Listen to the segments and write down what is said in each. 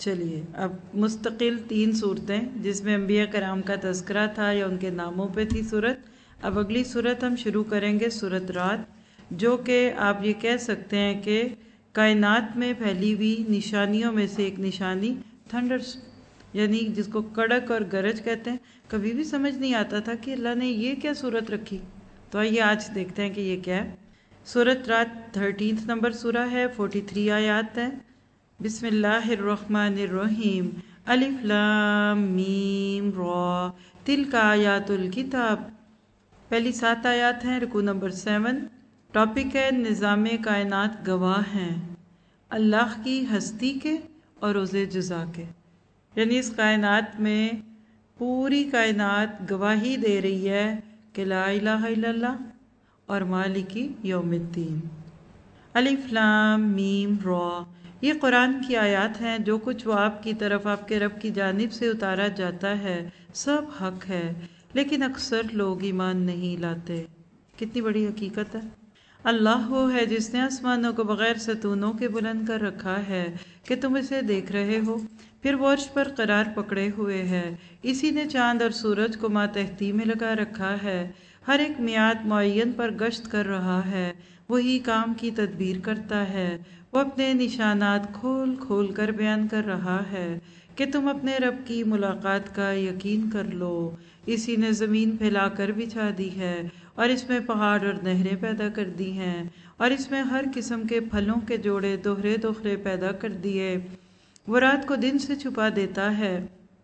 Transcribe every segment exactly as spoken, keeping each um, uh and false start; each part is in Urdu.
چلیے اب مستقل تین صورتیں جس میں انبیاء کرام کا تذکرہ تھا یا ان کے ناموں پہ تھی صورت. اب اگلی صورت ہم شروع کریں گے صورت رات، جو کہ آپ یہ کہہ سکتے ہیں کہ کائنات میں پھیلی ہوئی نشانیوں میں سے ایک نشانی تھنڈرس، یعنی جس کو کڑک اور گرج کہتے ہیں. کبھی بھی سمجھ نہیں آتا تھا کہ اللہ نے یہ کیا صورت رکھی. تو آئیے آج دیکھتے ہیں کہ یہ کیا ہے. صورت رات تھرٹینتھ نمبر سورہ ہے، فورٹی تھری آیات ہیں. بسم اللہ الرحمن الرحیم. الف لام میم را تلک آیات الکتاب. پہلی سات آیات ہیں. رکوع نمبر سیون. ٹاپک ہے نظام کائنات گواہ ہیں اللہ کی ہستی کے اور روز جزا کے. یعنی اس کائنات میں پوری کائنات گواہی دے رہی ہے کہ لا الہ الا اللہ اور مالکی یوم الدین. الف لام میم را، یہ قرآن کی آیات ہیں. جو کچھ وہ آپ کی طرف آپ کے رب کی جانب سے اتارا جاتا ہے سب حق ہے، لیکن اکثر لوگ ایمان نہیں لاتے. کتنی بڑی حقیقت ہے. اللہ وہ ہے جس نے آسمانوں کو بغیر ستونوں کے بلند کر رکھا ہے کہ تم اسے دیکھ رہے ہو، پھر وہ عرش پر قرار پکڑے ہوئے ہے. اسی نے چاند اور سورج کو ماتحتی میں لگا رکھا ہے، ہر ایک میعاد معین پر گشت کر رہا ہے. وہی کام کی تدبیر کرتا ہے، وہ اپنے نشانات کھول کھول کر بیان کر رہا ہے کہ تم اپنے رب کی ملاقات کا یقین کر لو. اسی نے زمین پھیلا کر بچھا دی ہے اور اس میں پہاڑ اور نہریں پیدا کر دی ہیں، اور اس میں ہر قسم کے پھلوں کے جوڑے دوہرے دوہرے پیدا کر دیے. وہ رات کو دن سے چھپا دیتا ہے.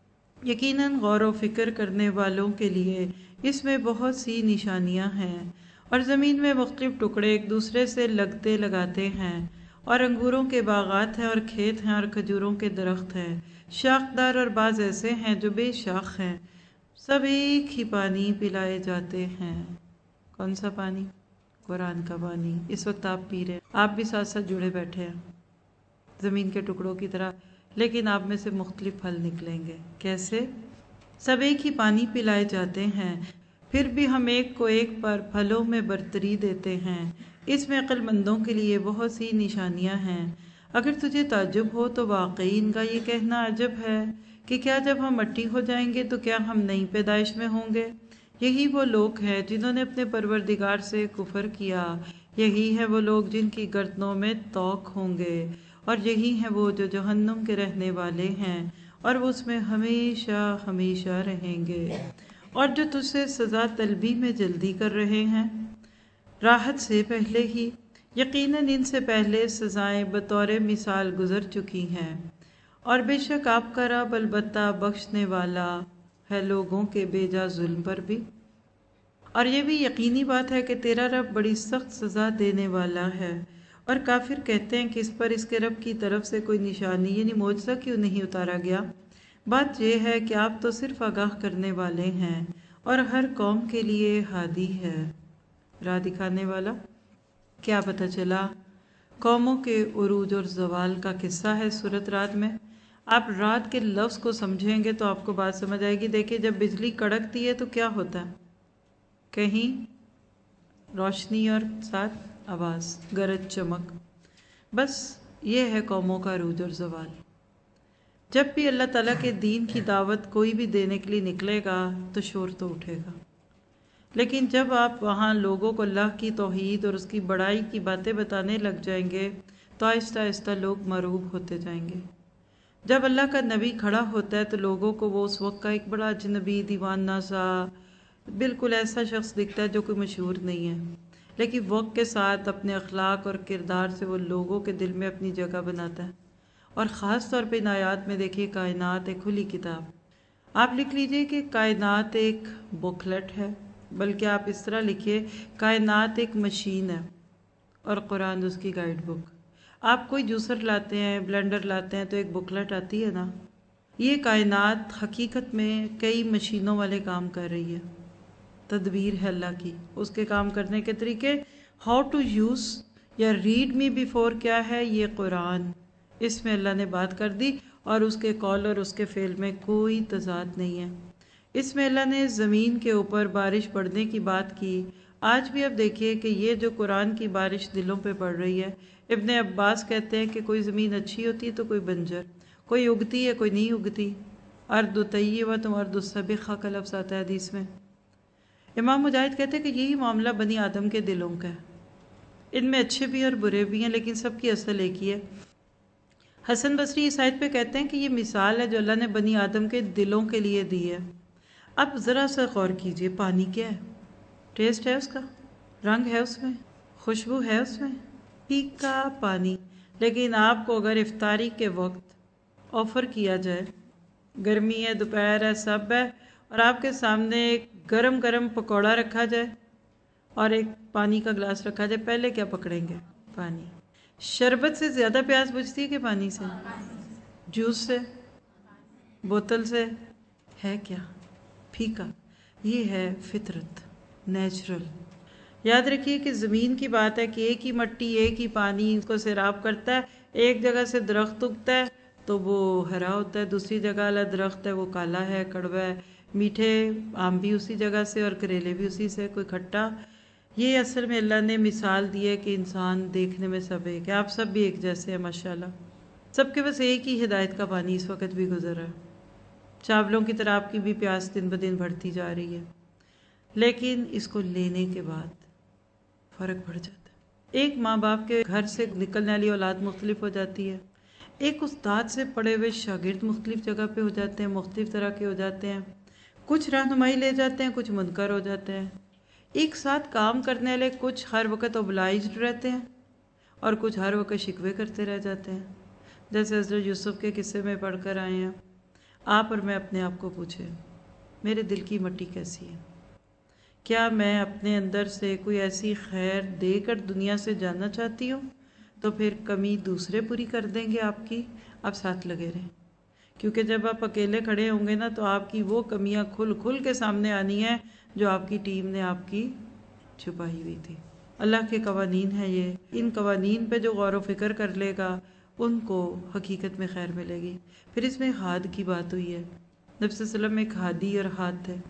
یقیناً غور و فکر کرنے والوں کے لیے اس میں بہت سی نشانیاں ہیں. اور زمین میں مختلف ٹکڑے ایک دوسرے سے لگتے لگاتے ہیں، اور انگوروں کے باغات ہیں اور کھیت ہیں اور کھجوروں کے درخت ہیں، شاخدار اور بعض ایسے ہیں جو بے شاخ ہیں. سب ایک ہی پانی پلائے جاتے ہیں. کون سا پانی؟ قرآن کا پانی. اس وقت آپ پی رہے ہیں، آپ بھی ساتھ ساتھ جڑے بیٹھے ہیں زمین کے ٹکڑوں کی طرح، لیکن آپ میں سے مختلف پھل نکلیں گے. کیسے؟ سب ایک ہی پانی پلائے جاتے ہیں، پھر بھی ہم ایک کو ایک پر پھلوں میں برتری دیتے ہیں. اس میں عقل مندوں کے لیے بہت سی نشانیاں ہیں. اگر تجھے تعجب ہو تو واقعی ان کا یہ کہنا عجب ہے کہ کیا جب ہم مٹی ہو جائیں گے تو کیا ہم نئی پیدائش میں ہوں گے؟ یہی وہ لوگ ہیں جنہوں نے اپنے پروردگار سے کفر کیا. یہی ہے وہ لوگ جن کی گردنوں میں توق ہوں گے، اور یہی ہیں وہ جو جہنم کے رہنے والے ہیں اور وہ اس میں ہمیشہ ہمیشہ رہیں گے. اور جو تجھ سے سزا طلبی میں جلدی کر رہے ہیں راحت سے پہلے ہی، یقیناً ان سے پہلے سزائیں بطور مثال گزر چکی ہیں. اور بے شک آپ کا رب البتہ بخشنے والا ہے لوگوں کے بیجا ظلم پر بھی. اور یہ بھی یقینی بات ہے کہ تیرا رب بڑی سخت سزا دینے والا ہے. اور کافر کہتے ہیں کہ اس پر اس کے رب کی طرف سے کوئی نشانی یعنی معجزہ کیوں نہیں اتارا گیا؟ بات یہ ہے کہ آپ تو صرف آگاہ کرنے والے ہیں اور ہر قوم کے لیے ہادی ہے، راہ دکھانے والا. کیا پتہ چلا؟ قوموں کے عروج اور زوال کا قصہ ہے سورۃ رات میں. آپ رات کے لفظ کو سمجھیں گے تو آپ کو بات سمجھ آئے گی. دیکھیں جب بجلی کڑکتی ہے تو کیا ہوتا ہے؟ کہیں روشنی اور ساتھ آواز، گرج چمک. بس یہ ہے قوموں کا عروج اور زوال. جب بھی اللہ تعالیٰ کے دین کی دعوت کوئی بھی دینے کے لیے نکلے گا تو شور تو اٹھے گا، لیکن جب آپ وہاں لوگوں کو اللہ کی توحید اور اس کی بڑائی کی باتیں بتانے لگ جائیں گے تو آہستہ آہستہ لوگ مرعوب ہوتے جائیں گے. جب اللہ کا نبی کھڑا ہوتا ہے تو لوگوں کو وہ اس وقت کا ایک بڑا اجنبی دیوانہ سا بالکل ایسا شخص دکھتا ہے جو کوئی مشہور نہیں ہے، لیکن وقت کے ساتھ اپنے اخلاق اور کردار سے وہ لوگوں کے دل میں اپنی جگہ بناتا ہے. اور خاص طور پہ ان آیات میں دیکھیے کائنات ایک کھلی کتاب. آپ لکھ لیجئے کہ کائنات ایک بکلٹ ہے، بلکہ آپ اس طرح لکھیے کائنات ایک مشین ہے اور قرآن اس کی گائیڈ بک. آپ کوئی جوسر لاتے ہیں، بلینڈر لاتے ہیں تو ایک بکلٹ آتی ہے نا. یہ کائنات حقیقت میں کئی مشینوں والے کام کر رہی ہے. تدبیر ہے اللہ کی، اس کے کام کرنے کے طریقے. ہاؤ ٹو یوز یا ریڈ می بیفور کیا ہے؟ یہ قرآن. اس میں اللہ نے بات کر دی اور اس کے قول اور اس کے فعل میں کوئی تضاد نہیں ہے. اس میں اللہ نے زمین کے اوپر بارش پڑنے کی بات کی. آج بھی اب دیکھیے کہ یہ جو قرآن کی بارش دلوں پہ پڑ رہی ہے، ابن عباس کہتے ہیں کہ کوئی زمین اچھی ہوتی ہے تو کوئی بنجر، کوئی اگتی ہے کوئی نہیں اگتی. ارض طیبۃ ارض سابخہ کا لفظ آتا ہے حدیث میں. امام مجاہد کہتے ہیں کہ یہی معاملہ بنی آدم کے دلوں کا ہے. ان میں اچھے بھی اور برے بھی ہیں لیکن سب کی اصل ایک ہی ہے. حسن بصری اس آیت پہ کہتے ہیں کہ یہ مثال ہے جو اللہ نے بنی آدم کے دلوں کے لیے دی ہے. اب ذرا سا غور کیجئے، پانی کیا ہے؟ ٹیسٹ ہے اس کا؟ رنگ ہے اس میں؟ خوشبو ہے اس میں؟ پھیکا پانی. لیکن آپ کو اگر افطاری کے وقت آفر کیا جائے، گرمی ہے، دوپہر ہے، سب ہے، اور آپ کے سامنے ایک گرم گرم پکوڑا رکھا جائے اور ایک پانی کا گلاس رکھا جائے، پہلے کیا پکڑیں گے؟ پانی. شربت سے زیادہ پیاس بجھتی ہے کہ پانی سے؟ جوس سے؟ بوتل سے؟ ہے کیا؟ پھیکا. یہ ہے فطرت، نیچرل. یاد رکھیے کہ زمین کی بات ہے کہ ایک ہی مٹی، ایک ہی پانی اس کو سیراب کرتا ہے. ایک جگہ سے درخت اگتا ہے تو وہ ہرا ہوتا ہے، دوسری جگہ والا درخت ہے وہ کالا ہے، کڑوا ہے. میٹھے آم بھی اسی جگہ سے اور کریلے بھی اسی سے، کوئی کھٹا. یہ اصل میں اللہ نے مثال دی ہے کہ انسان دیکھنے میں سب ایک ہے. آپ سب بھی ایک جیسے ہیں ماشاءاللہ. سب کے بس ایک ہی ہدایت کا پانی اس وقت بھی گزر رہا ہے. چاولوں کی طرح آپ کی بھی پیاس دن بدن بڑھتی جا رہی ہے، لیکن اس کو لینے کے بعد فرق پڑ جاتا ہے. ایک ماں باپ کے گھر سے نکلنے والی اولاد مختلف ہو جاتی ہے. ایک استاد سے پڑھے ہوئے شاگرد مختلف جگہ پہ ہو جاتے ہیں، مختلف طرح کے ہو جاتے ہیں. کچھ رہنمائی لے جاتے ہیں، کچھ منکر ہو جاتے ہیں. ایک ساتھ کام کرنے والے کچھ ہر وقت اوبلائزڈ رہتے ہیں اور کچھ ہر وقت شکوے کرتے رہ جاتے ہیں. جیسے حضرت یوسف کے قصے میں پڑھ کر آئے ہیں. آپ اور میں اپنے آپ کو پوچھیں، میرے دل کی مٹی کیسی ہے؟ کیا میں اپنے اندر سے کوئی ایسی خیر دے کر دنیا سے جانا چاہتی ہوں؟ تو پھر کمی دوسرے پوری کر دیں گے آپ کی. آپ ساتھ لگے رہیں، کیونکہ جب آپ اکیلے کھڑے ہوں گے نا تو آپ کی وہ کمیاں کھل کھل کے سامنے آنی ہیں جو آپ کی ٹیم نے آپ کی چھپائی ہوئی تھی. اللہ کے قوانین ہیں یہ. ان قوانین پہ جو غور و فکر کر لے گا ان کو حقیقت میں خیر ملے گی. پھر اس میں ہاد کی بات ہوئی ہے. نبی صلی اللہ علیہ وسلم ایک ہادی اور ہاد تھے.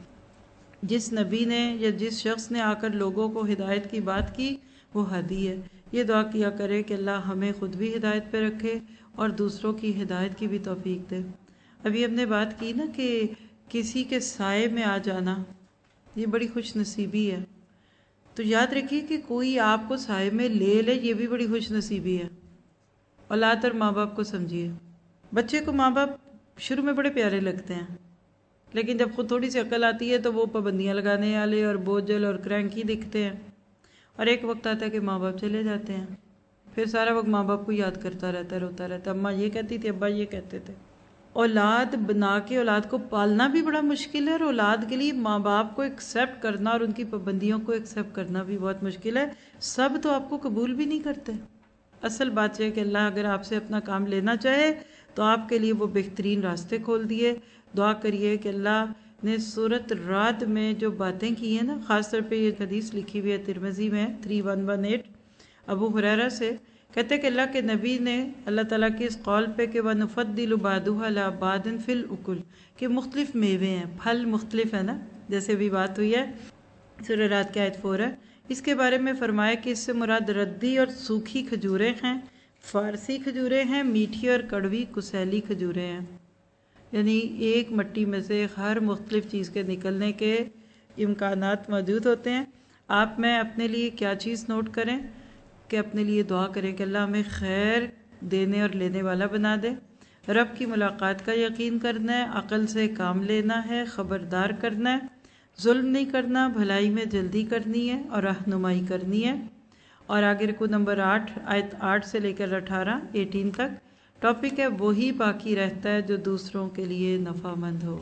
جس نبی نے یا جس شخص نے آ کر لوگوں کو ہدایت کی بات کی وہ ہادی ہے. یہ دعا کیا کرے کہ اللہ ہمیں خود بھی ہدایت پہ رکھے اور دوسروں کی ہدایت کی بھی توفیق دے. ابھی ہم نے بات کی نا کہ کسی کے سائے میں آ جانا یہ بڑی خوش نصیبی ہے. تو یاد رکھیے کہ کوئی آپ کو سائے میں لے لے یہ بھی بڑی خوش نصیبی ہے. اولاد اور ماں باپ کو سمجھیے. بچے کو ماں باپ شروع میں بڑے پیارے لگتے ہیں، لیکن جب خود تھوڑی سی عقل آتی ہے تو وہ پابندیاں لگانے والے اور بوجھل اور کرینکی دکھتے ہیں. اور ایک وقت آتا ہے کہ ماں باپ چلے جاتے ہیں، پھر سارا وقت ماں باپ کو یاد کرتا رہتا ہے، روتا رہتا ہے، اماں یہ کہتی تھی، ابا یہ کہتے تھے. اولاد بنا کے اولاد کو پالنا بھی بڑا مشکل ہے، اور اولاد کے لیے ماں باپ کو ایکسیپٹ کرنا اور ان کی پابندیوں کو ایکسیپٹ کرنا بھی بہت مشکل ہے. سب تو آپ کو قبول بھی نہیں کرتے. اصل بات یہ ہے کہ اللہ اگر آپ سے اپنا کام لینا چاہے تو آپ کے لیے وہ بہترین راستے کھول دیے. دعا کریے کہ اللہ نے سورۃ رعد میں جو باتیں کی ہیں نا، خاص طور پہ یہ حدیث لکھی ہوئی ہے ترمذی میں three one one eight Abu Hurairah سے، کہتے کہ اللہ کے نبی نے اللہ تعالیٰ کے اس قول پہ کہ وَنُفَضِّلُ بَعْضُهَا عَلَىٰ بَعْضٍ فِي الْأُكُلِ کہ مختلف میوے ہیں، پھل مختلف ہے نا، جیسے بھی بات ہوئی ہے سورہ رعد کی آیت فور ہے. اس کے بارے میں فرمایا کہ اس سے مراد ردی اور سوکھی کھجوریں ہیں، فارسی کھجوریں ہیں، میٹھی اور کڑوی کسیلی کھجوریں ہیں. یعنی ایک مٹی میں سے ہر مختلف چیز کے نکلنے کے امکانات موجود ہوتے ہیں. آپ میں اپنے لیے کیا چیز نوٹ کریں کہ اپنے لیے دعا کریں کہ اللہ ہمیں خیر دینے اور لینے والا بنا دے. رب کی ملاقات کا یقین کرنا ہے، عقل سے کام لینا ہے، خبردار کرنا ہے، ظلم نہیں کرنا، بھلائی میں جلدی کرنی ہے اور رہنمائی کرنی ہے. اور آگے رکو نمبر آٹھ، آیت آٹھ سے لے کر اٹھارہ ایٹین تک ٹاپک ہے وہی باقی رہتا ہے جو دوسروں کے لیے نفع مند ہو.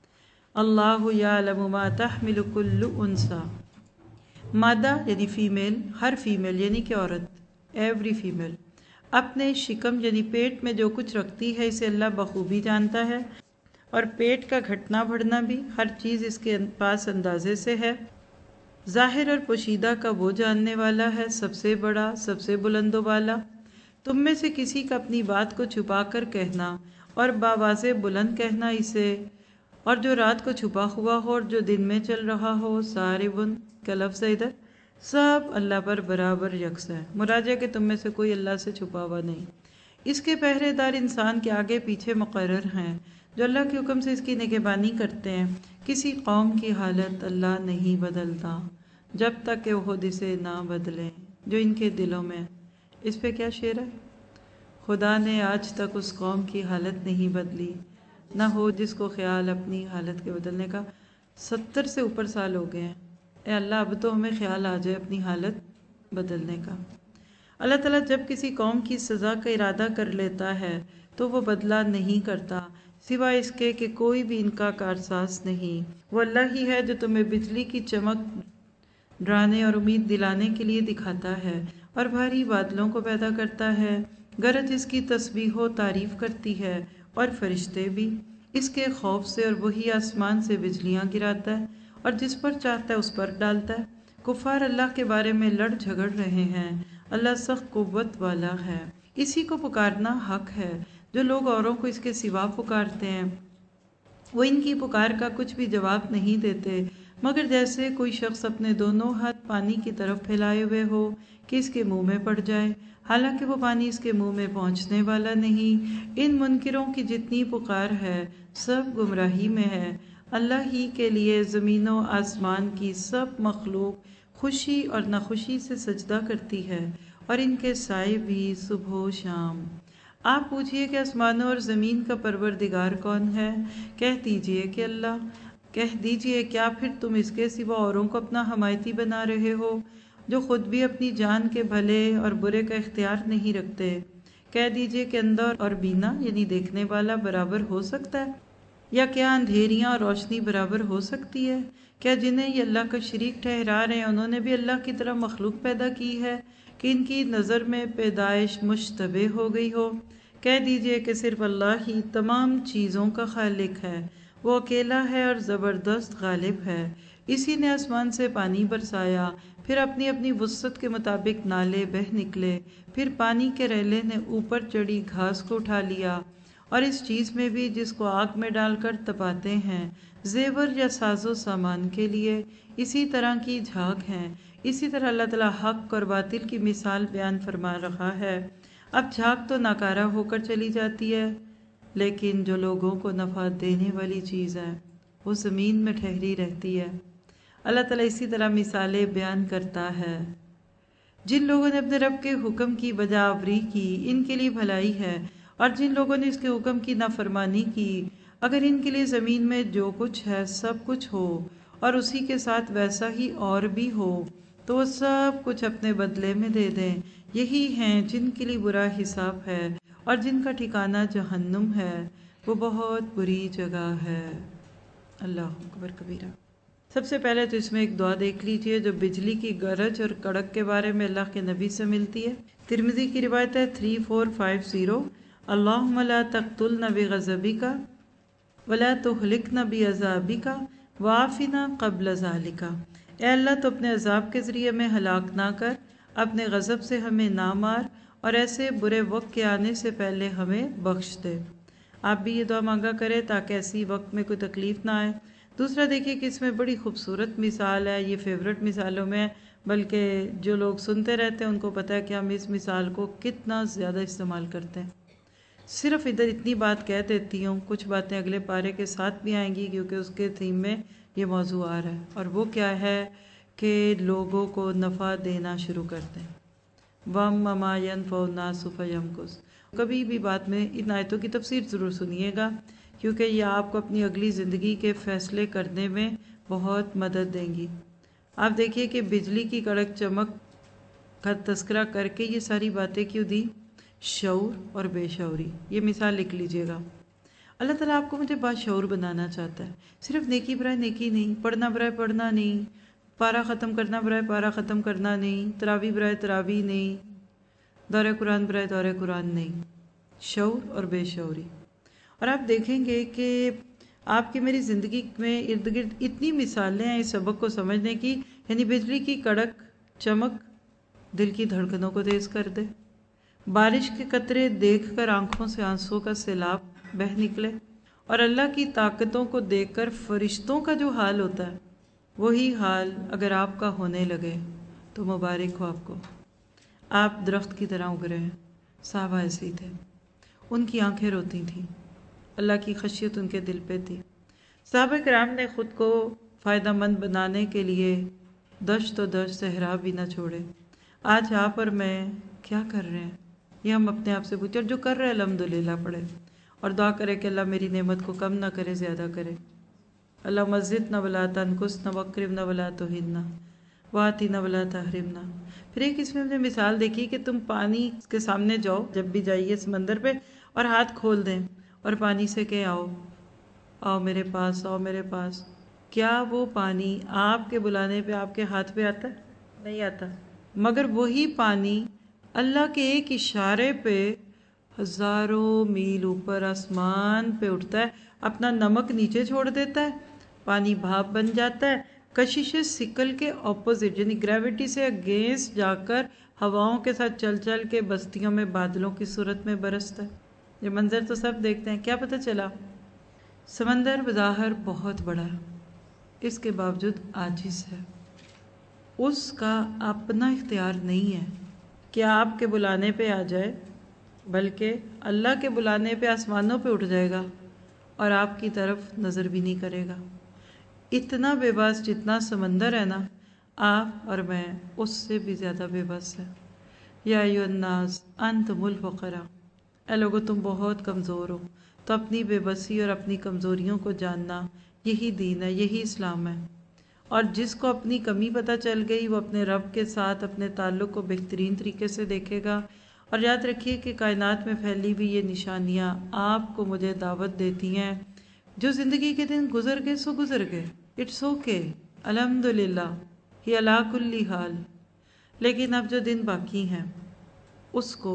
اللہ یعلم ما تحمل کل انثی، مادہ یعنی فیمیل، ہر فیمیل یعنی کہ عورت، ایوری فیمیل اپنے شکم یعنی پیٹ میں جو کچھ رکھتی ہے اسے اللہ بخوبی جانتا ہے، اور پیٹ کا گھٹنا بڑھنا بھی ہر چیز اس کے پاس اندازے سے ہے. ظاہر اور پوشیدہ کا وہ جاننے والا ہے، سب سے بڑا، سب سے بلند و بالا. تم میں سے کسی کا اپنی بات کو چھپا کر کہنا اور باواز بلند کہنا اسے، اور جو رات کو چھپا ہوا ہو اور جو دن میں چل رہا ہو، ساربن کا لفظ ہے ادھر، سب اللہ پر برابر یکساں ہے. مراد ہے کہ تم میں سے کوئی اللہ سے چھپا ہوا نہیں. اس کے پہرے دار انسان کے آگے پیچھے مقرر ہیں جو اللہ کے حکم سے اس کی نگہبانی کرتے ہیں۔ کسی قوم کی حالت اللہ نہیں بدلتا جب تک کہ وہ خود اسے نہ بدلیں جو ان کے دلوں میں۔ اس پہ کیا شعر ہے؟ خدا نے آج تک اس قوم کی حالت نہیں بدلی، نہ ہو جس کو خیال اپنی حالت کے بدلنے کا۔ ستر سے اوپر سال ہو گئے ہیں، اے اللہ اب تو ہمیں خیال آ جائے اپنی حالت بدلنے کا۔ اللہ تعالیٰ جب کسی قوم کی سزا کا ارادہ کر لیتا ہے تو وہ بدلہ نہیں کرتا سوائے اس کے کہ کوئی بھی ان کا کارساز نہیں۔ وہ اللہ ہی ہے جو تمہیں بجلی کی چمک ڈرانے اور امید دلانے کے لیے دکھاتا ہے اور بھاری بادلوں کو پیدا کرتا ہے، گرج اس کی تسبیح و تعریف کرتی ہے اور فرشتے بھی اس کے خوف سے، اور وہی آسمان سے بجلیاں گراتا ہے اور جس پر چاہتا ہے اس پر ڈالتا ہے۔ کفار اللہ کے بارے میں لڑ جھگڑ رہے ہیں، اللہ سخت قوت والا ہے۔ اسی کو پکارنا حق ہے جو لوگ اوروں کو اس کے سوا پکارتے ہیں، وہ ان کی پکار کا کچھ بھی جواب نہیں دیتے مگر جیسے کوئی شخص اپنے دونوں ہاتھ پانی کی طرف پھیلائے ہوئے ہو کہ اس کے منہ میں پڑ جائے، حالانکہ وہ پانی اس کے منہ میں پہنچنے والا نہیں۔ ان منکروں کی جتنی پکار ہے سب گمراہی میں ہے۔ اللہ ہی کے لیے زمین و آسمان کی سب مخلوق خوشی اور ناخوشی سے سجدہ کرتی ہے اور ان کے سائے بھی صبح و شام۔ آپ پوچھئے کہ آسمانوں اور زمین کا پروردگار کون ہے؟ کہہ دیجئے کہ اللہ۔ کہہ دیجئے کیا پھر تم اس کے سوا اوروں کو اپنا حمایتی بنا رہے ہو جو خود بھی اپنی جان کے بھلے اور برے کا اختیار نہیں رکھتے؟ کہہ دیجئے کہ اندھا اور بینا یعنی دیکھنے والا برابر ہو سکتا ہے؟ یا کیا اندھیریاں اور روشنی برابر ہو سکتی ہے؟ کیا جنہیں یہ اللہ کا شریک ٹھہرا رہے ہیں انہوں نے بھی اللہ کی طرح مخلوق پیدا کی ہے کہ ان کی نظر میں پیدائش مشتبہ ہو گئی ہو؟ کہہ دیجئے کہ صرف اللہ ہی تمام چیزوں کا خالق ہے، وہ اکیلا ہے اور زبردست غالب ہے۔ اسی نے آسمان سے پانی برسایا، پھر اپنی اپنی وسعت کے مطابق نالے بہہ نکلے، پھر پانی کے ریلے نے اوپر چڑھی گھاس کو اٹھا لیا، اور اس چیز میں بھی جس کو آگ میں ڈال کر تپاتے ہیں زیور یا ساز و سامان کے لیے اسی طرح کی جھاگ ہیں۔ اسی طرح اللہ تعالیٰ حق اور باطل کی مثال بیان فرما رہا ہے۔ اب جھاگ تو ناکارہ ہو کر چلی جاتی ہے، لیکن جو لوگوں کو نفع دینے والی چیز ہے وہ زمین میں ٹھہری رہتی ہے۔ اللہ تعالیٰ اسی طرح مثالیں بیان کرتا ہے۔ جن لوگوں نے اپنے رب کے حکم کی بجا آوری کی ان کے لیے بھلائی ہے، اور جن لوگوں نے اس کے حکم کی نافرمانی کی، اگر ان کے لیے زمین میں جو کچھ ہے سب کچھ ہو اور اسی کے ساتھ ویسا ہی اور بھی ہو تو وہ سب کچھ اپنے بدلے میں دے دیں۔ یہی ہیں جن کے لیے برا حساب ہے اور جن کا ٹھکانہ جہنم ہے، وہ بہت بری جگہ ہے۔ اللہ اکبر کبیرہ۔ سب سے پہلے تو اس میں ایک دعا دیکھ لیجئے جو بجلی کی گرج اور کڑک کے بارے میں اللہ کے نبی سے ملتی ہے۔ ترمذی کی روایت ہے تھری فور فائیو زیرو، اللہم لا تقتلنا بغضبک ولا تہلکنا بعذابک وعافنا قبل ذالک۔ اے اللہ تو اپنے عذاب کے ذریعے میں ہلاک نہ کر، اپنے غضب سے ہمیں نہ مار، اور ایسے برے وقت کے آنے سے پہلے ہمیں بخش دے۔ آپ بھی یہ دعا مانگا کریں تاکہ ایسی وقت میں کوئی تکلیف نہ آئے۔ دوسرا دیکھیے کہ اس میں بڑی خوبصورت مثال ہے، یہ فیورٹ مثالوں میں، بلکہ جو لوگ سنتے رہتے ہیں ان کو پتہ ہے کہ ہم اس مثال کو کتنا زیادہ استعمال کرتے ہیں۔ صرف ادھر اتنی بات کہہ دیتی ہوں، کچھ باتیں اگلے پارے کے ساتھ بھی آئیں گی کیونکہ اس کے تھیم میں یہ موضوع آ رہا ہے، اور وہ کیا ہے کہ لوگوں کو نفع دینا شروع کرتے ہیں۔ وَمَّ مَا يَنْفَعُ النَّاسُ فَيَمْكُثُ۔ کبھی بھی بات میں ان آیتوں کی تفسیر ضرور سنیے گا کیونکہ یہ آپ کو اپنی اگلی زندگی کے فیصلے کرنے میں بہت مدد دیں گی۔ آپ دیکھیے کہ بجلی کی کڑک چمک کا تذکرہ کر کے یہ ساری باتیں کیوں دی؟ شعور اور بے شعوری۔ یہ مثال لکھ لیجئے گا۔ اللہ تعالیٰ آپ کو مجھے باشعور بنانا چاہتا ہے، صرف نیکی برائے نیکی نہیں، پڑھنا برائے پڑھنا نہیں، پارہ ختم کرنا برائے پارہ ختم کرنا نہیں، تراویح برائے تراویح نہیں، دورہ قرآن برائے دورہ قرآن نہیں، شعور اور بے شعوری۔ اور آپ دیکھیں گے کہ آپ کی میری زندگی میں ارد گرد اتنی مثالیں ہیں اس سبق کو سمجھنے کی، یعنی بجلی کی کڑک چمک دل کی دھڑکنوں کو تیز کر دے، بارش کے قطرے دیکھ کر آنکھوں سے آنسوں کا سیلاب بہہ نکلے، اور اللہ کی طاقتوں کو دیکھ کر فرشتوں کا جو حال ہوتا ہے وہی حال اگر آپ کا ہونے لگے تو مبارک ہو آپ کو، آپ درخت کی طرح اگ رہے ہیں۔ صحابہ ایسے ہی تھے۔ ان کی آنکھیں روتی تھیں، اللہ کی خشیت ان کے دل پہ تھی۔ صحابہ کرام نے خود کو فائدہ مند بنانے کے لیے دشت و دشت صحرا بھی نہ چھوڑے۔ آج آپ اور میں کیا کر رہے ہیں یہ ہم اپنے آپ سے پوچھیں، اور جو کر رہے ہیں الحمدللہ پڑھے اور دعا کرے کہ اللہ میری نعمت کو کم نہ کرے، زیادہ کرے۔ اللہ مسجد نہ ولا تنقص نہ وکرم نہ ولا توہن نہ واتی نہ ولا تحرمنا۔ پھر ایک اس میں ہم نے مثال دیکھی کہ تم پانی کے سامنے جاؤ جب بھی جائیے سمندر پہ، اور ہاتھ کھول دیں اور پانی سے کہ آؤ آؤ میرے پاس، آؤ میرے پاس۔ کیا وہ پانی آپ کے بلانے پہ آپ کے ہاتھ پہ آتا ہے؟ نہیں آتا، مگر وہی پانی اللہ کے ایک اشارے پہ ہزاروں میل اوپر آسمان پہ اٹھتا ہے، اپنا نمک نیچے چھوڑ دیتا ہے، پانی بھاپ بن جاتا ہے، کشش سکل کے اپوزٹ یعنی گریوٹی سے اگینسٹ جا کر ہواؤں کے ساتھ چل چل کے بستیوں میں بادلوں کی صورت میں برستا ہے۔ یہ منظر تو سب دیکھتے ہیں۔ کیا پتہ چلا؟ سمندر بظاہر بہت بڑا ہے، اس کے باوجود عاجز ہے۔ اس کا اپنا اختیار نہیں ہے کہ آپ کے بلانے پہ آ جائے، بلکہ اللہ کے بلانے پہ آسمانوں پہ اٹھ جائے گا اور آپ کی طرف نظر بھی نہیں کرے گا۔ اتنا بے بس جتنا سمندر ہے نا، آپ اور میں اس سے بھی زیادہ بے بس ہے۔ یا ایھا الناس انتم الفقراء، اے لوگو تم بہت کمزور ہو۔ تو اپنی بے بسی اور اپنی کمزوریوں کو جاننا، یہی دین ہے، یہی اسلام ہے۔ اور جس کو اپنی کمی پتہ چل گئی وہ اپنے رب کے ساتھ اپنے تعلق کو بہترین طریقے سے دیکھے گا۔ اور یاد رکھیے کہ کائنات میں پھیلی ہوئی یہ نشانیاں آپ کو مجھے دعوت دیتی ہیں۔ جو زندگی کے دن گزر گئے سو گزر گئے، اٹس اوکے، الحمدللہ، ہی علی کل حال۔ لیکن اب جو دن باقی ہیں اس کو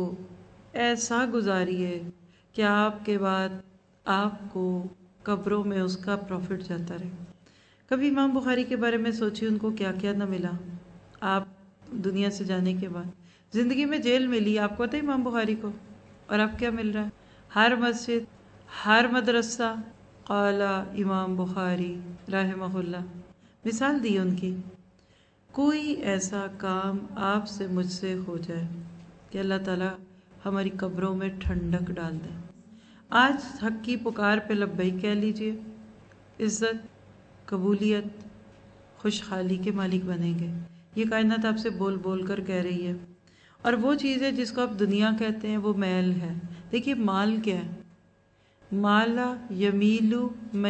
ایسا گزاریے کہ آپ کے بعد آپ کو قبروں میں اس کا پروفٹ جاتا رہے۔ کبھی امام بخاری کے بارے میں سوچی، ان کو کیا کیا نہ ملا آپ دنیا سے جانے کے بعد۔ زندگی میں جیل ملی، آپ کو پتہ ہے امام بخاری کو، اور اب کیا مل رہا ہے؟ ہر مسجد، ہر مدرسہ قال امام بخاری رحمہ اللہ، مثال دی ان کی۔ کوئی ایسا کام آپ سے مجھ سے ہو جائے کہ اللہ تعالیٰ ہماری قبروں میں ٹھنڈک ڈال دے۔ آج حق کی پکار پہ لبیک کہہ لیجئے، عزت، قبولیت، خوشحالی کے مالک بنیں گے۔ یہ کائنات آپ سے بول بول کر کہہ رہی ہے۔ اور وہ چیز ہے جس کو آپ دنیا کہتے ہیں وہ میل ہے۔ دیکھیے مال کیا ہے؟ مالا یمیلو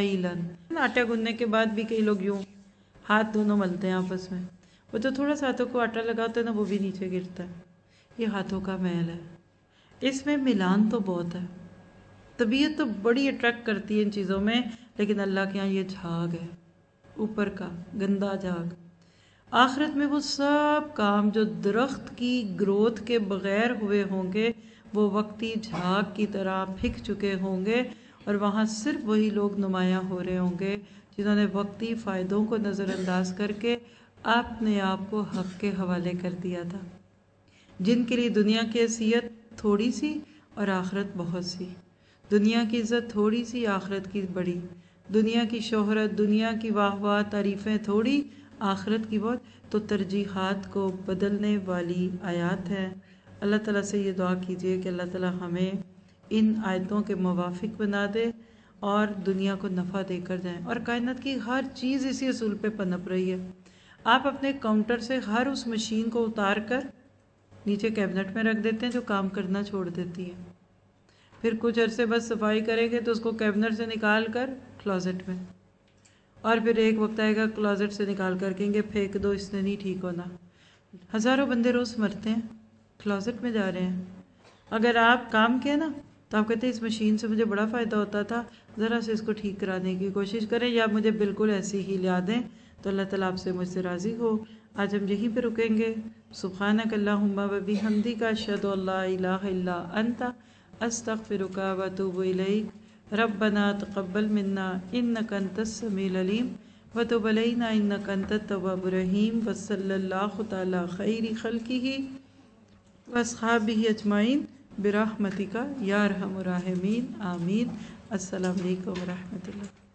میلن۔ آٹا گننے کے بعد بھی کئی لوگ یوں ہاتھ دونوں ملتے ہیں آپس میں، وہ تو تھوڑا سا ہاتھوں کو آٹا لگاتے ہیں نا، وہ بھی نیچے گرتا ہے۔ یہ ہاتھوں کا میل ہے، اس میں ملان تو بہت ہے۔ طبیعت تو بڑی اٹریکٹ کرتی ہے ان چیزوں میں، لیکن اللہ کے ہاں یہ جھاگ ہے، اوپر کا گندا جھاگ۔ آخرت میں وہ سب کام جو درخت کی گروتھ کے بغیر ہوئے ہوں گے وہ وقتی جھاگ کی طرح پھک چکے ہوں گے، اور وہاں صرف وہی لوگ نمایاں ہو رہے ہوں گے جنہوں نے وقتی فائدوں کو نظر انداز کر کے اپنے آپ کو حق کے حوالے کر دیا تھا، جن کے لیے دنیا کی حیثیت تھوڑی سی اور آخرت بہت سی، دنیا کی عزت تھوڑی سی، آخرت کی بڑی، دنیا کی شہرت، دنیا کی واہ واہ تعریفیں تھوڑی، آخرت کی بہت۔ تو ترجیحات کو بدلنے والی آیات ہیں۔ اللہ تعالیٰ سے یہ دعا کیجئے کہ اللہ تعالیٰ ہمیں ان آیتوں کے موافق بنا دے اور دنیا کو نفع دے کر جائیں۔ اور کائنات کی ہر چیز اسی اصول پہ پنپ رہی ہے۔ آپ اپنے کاؤنٹر سے ہر اس مشین کو اتار کر نیچے کیبنٹ میں رکھ دیتے ہیں جو کام کرنا چھوڑ دیتی ہے، پھر کچھ عرصے بس صفائی کریں گے تو اس کو کیبنٹ سے نکال کر کلازٹ میں، اور پھر ایک وقت آئے گا کلازٹ سے نکال کر کہیں گے پھینک دو، اس نے نہیں ٹھیک ہونا۔ ہزاروں بندے روز مرتے ہیں، کلازٹ میں جا رہے ہیں۔ اگر آپ کام کیا نا تو آپ کہتے ہیں اس مشین سے مجھے بڑا فائدہ ہوتا تھا، ذرا سے اس کو ٹھیک کرانے کی کوشش کریں یا مجھے بالکل ایسی ہی لا دیں، تو اللہ تعالیٰ آپ سے مجھ سے راضی ہو۔ آج ہم یہیں پہ رکیں گے۔ سبحانک اللہم و بحمدک، اشہد ان لا الہ الا انت، استغفرک و اتوب الیک۔ ربنا تقبل منا انک انت السمیع العلیم وتب علینا انک انت التواب الرحیم، وصلی اللہ تعالی خیر خلقہ واصحابہ اجمعین برحمتک یا ارحم الراحمین، آمین۔ السلام علیکم ورحمۃ اللہ۔